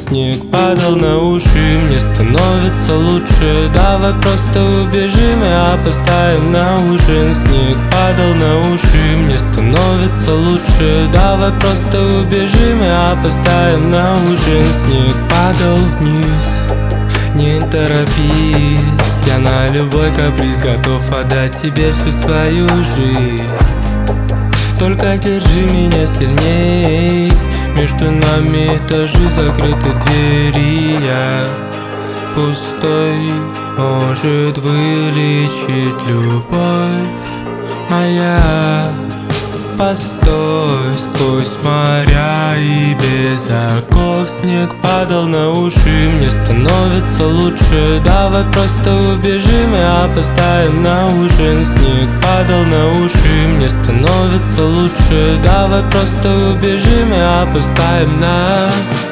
снег падал на уши, мне становится лучше. Давай просто убежим и опоздаем на ужин. Снег падал на уши, мне становится лучше. Давай просто убежим и опоздаем на ужин. Снег падал вниз, не торопись, я на любой каприз готов отдать тебе всю свою жизнь. Только держи меня сильней, между нами этажи, закрыты двери. Я пустой, может вылечить любовь моя. Постой, сквозь моря и без оков. Снег падал на уши, мне становится лучше. Давай просто убежим и опоздаем на ужин. Снег падал на уши, мне становится лучше. Давай просто убежим и опоздаем на...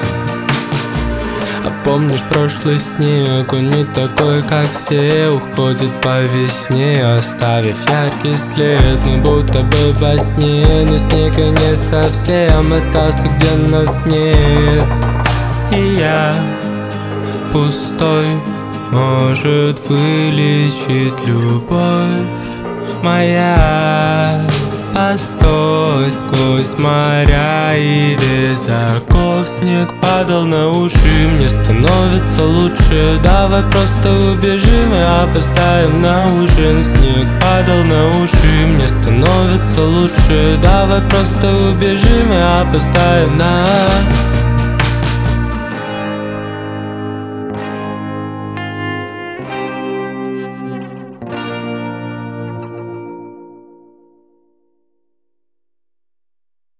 А помнишь прошлый снег? Он не такой, как все. Уходит по весне, оставив яркий след. Мы будто бы во сне, но снег и не совсем остался, где нас нет. И я пустой, может вылечить любовь моя. Постой, сквозь моря и без оков. Снег падал на уши, мне становится лучше. Давай просто убежим и опоздаем на ужин. Снег падал на уши, мне становится лучше. Давай просто убежим и опоздаем на...